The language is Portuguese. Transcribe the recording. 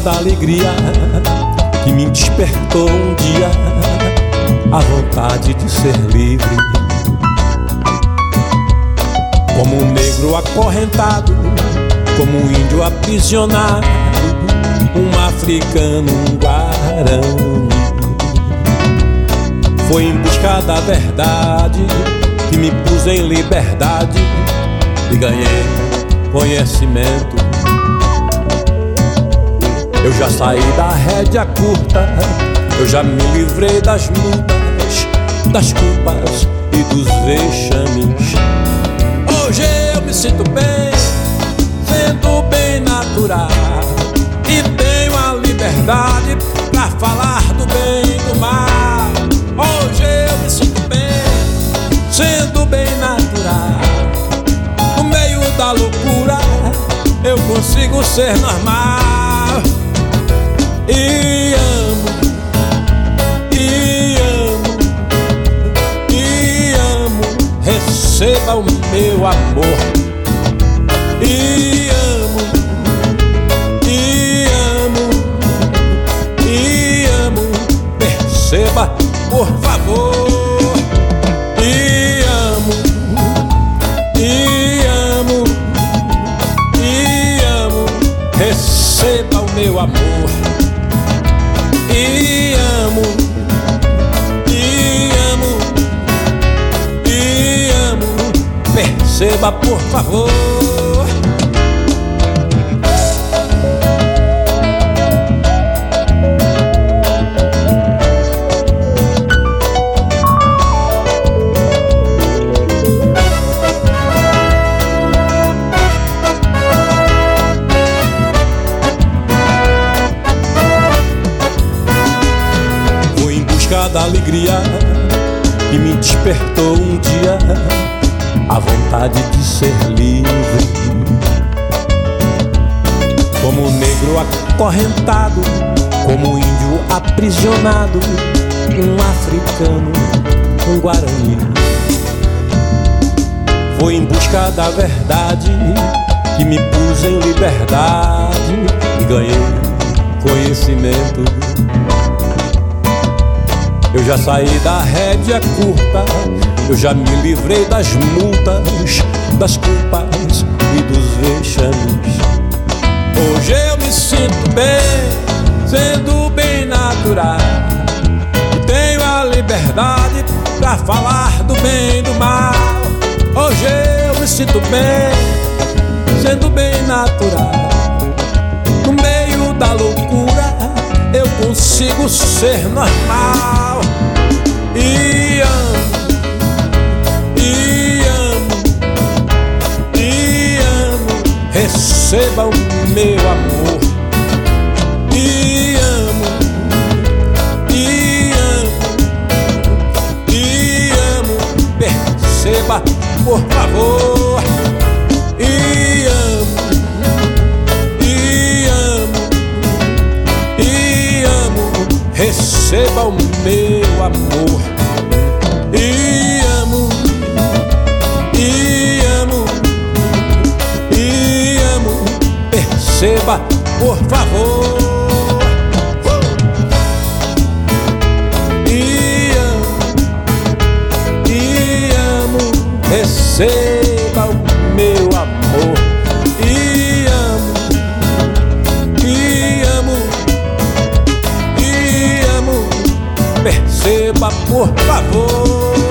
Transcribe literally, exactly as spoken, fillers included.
da alegria que me despertou um dia a vontade de ser livre. Como um negro acorrentado, como um índio aprisionado, um africano, um guarani. Foi em busca da verdade que me pus em liberdade e ganhei conhecimento. Eu já saí da rédea curta, eu já me livrei das multas, das culpas e dos vexames. Hoje eu me sinto bem, sendo bem natural, e tenho a liberdade pra falar do bem e do mal. Hoje eu me sinto bem, sendo bem natural. No meio da loucura eu consigo ser normal. E amo, e amo, e amo. Receba o meu amor. E amo, e amo, e amo. Perceba, por favor. E amo, e amo, e amo. Receba o meu amor. E amo, e amo, e amo. Perceba, por favor. Da alegria que me despertou um dia a vontade de ser livre. Como um negro acorrentado, como um índio aprisionado, um africano, um guarani. Foi em busca da verdade que me pus em liberdade e ganhei conhecimento. Eu já saí da rédea curta, eu já me livrei das multas, das culpas e dos vexames. Hoje eu me sinto bem, sendo bem natural, e tenho a liberdade pra falar do bem e do mal. Hoje eu me sinto bem, sendo bem natural. No meio da loucura eu consigo ser normal. E amo, e amo, e amo. Receba o meu amor. E amo, e amo, e amo. Perceba, por favor. E amo, e amo, e amo. Receba o meu amor. E amo, e amo, e amo. Perceba, por favor. E amo, e amo. Receba o meu amor. E amo, e amo, e amo. Perceba, por favor.